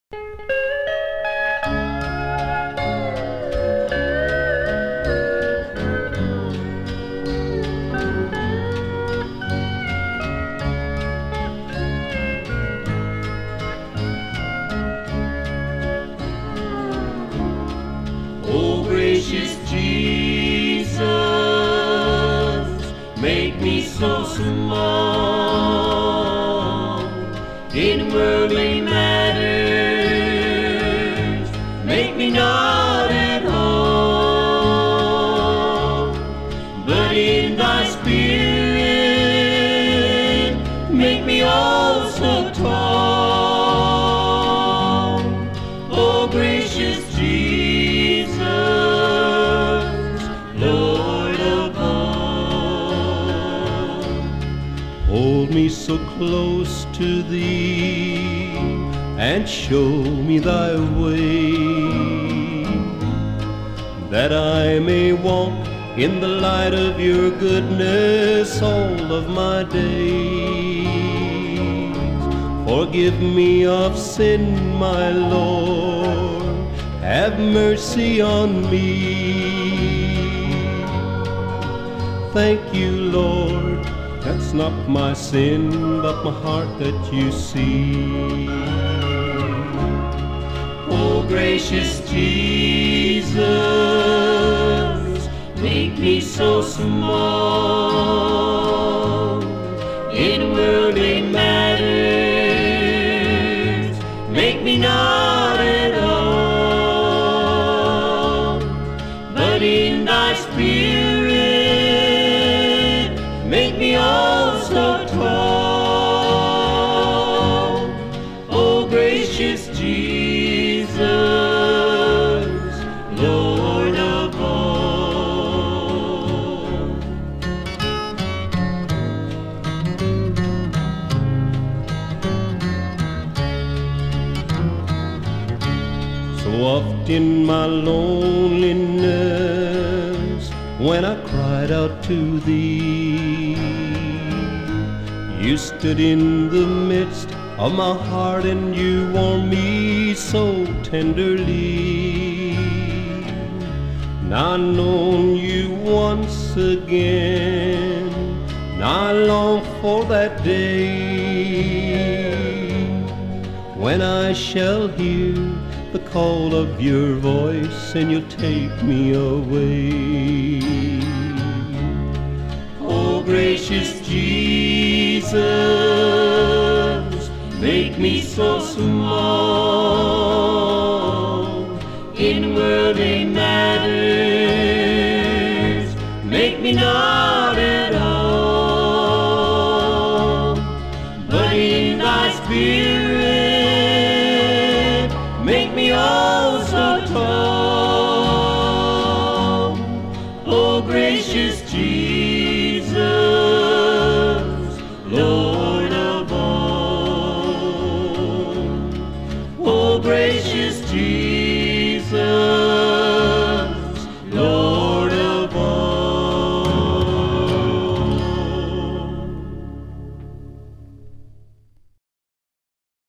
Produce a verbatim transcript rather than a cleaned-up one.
Oh, gracious Jesus, make me so small in worldly matters, make me not at all, but in thy spirit, make me all so tall. Oh, gracious Jesus, Lord of all, hold me so close to thee and show me thy way, that I may walk in the light of your goodness all of my days. Forgive me of sin, my Lord, have mercy on me. Thank you, Lord, that's not my sin, but my heart that you see. Oh, gracious Jesus, make me so small in worldly matters, make me not at all, but in thy spirit, make me all so tall. Oh, gracious Jesus, Lord of all. So oft in my loneliness, when I cried out to thee, you stood in the midst of my heart and you warmed me so tenderly. Now I know you once again, now I long for that day when I shall hear the call of your voice and you'll take me away. Oh, gracious Jesus, make me so small in worldly matters, make me not at all, but in thy spirit, make me all so tall. Oh, gracious Jesus,